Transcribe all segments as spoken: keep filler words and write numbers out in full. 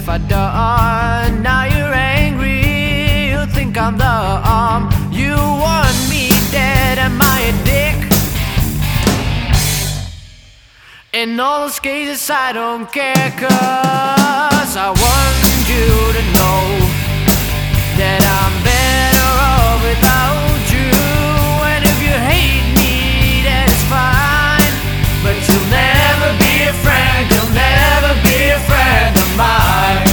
have I done? Now you're angry, you think I'm the arm. You want me dead, am I a dick? In all those cases I don't care, cause I want you to know that I'm better off without you. And if you hate me, that is fine, but you'll never be a friend, you'll never be a friend of mine.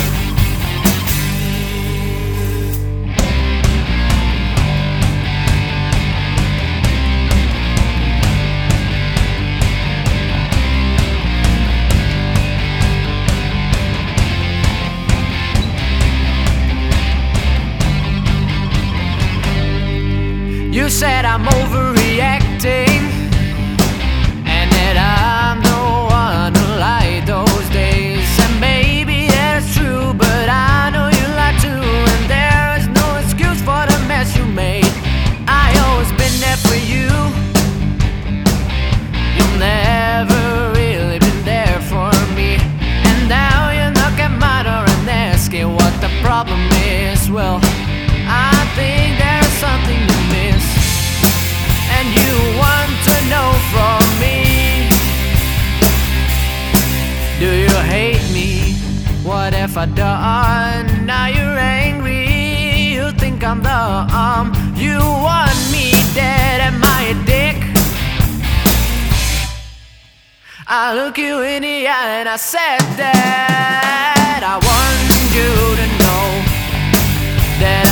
You said I'm overreacting, and that I'm the one who lied those days. And maybe that's true, but I know you lied too, and there is no excuse for the mess you made. I always been there for you. You've never really been there for me, and now you knock at my door and asking what the problem is. Well, I think there's something you miss, and you want to know from me. Do you hate me? What have I done? Now you're angry, you think I'm the arm. You want me dead, am I a dick? I look you in the eye and I said that I want you to know that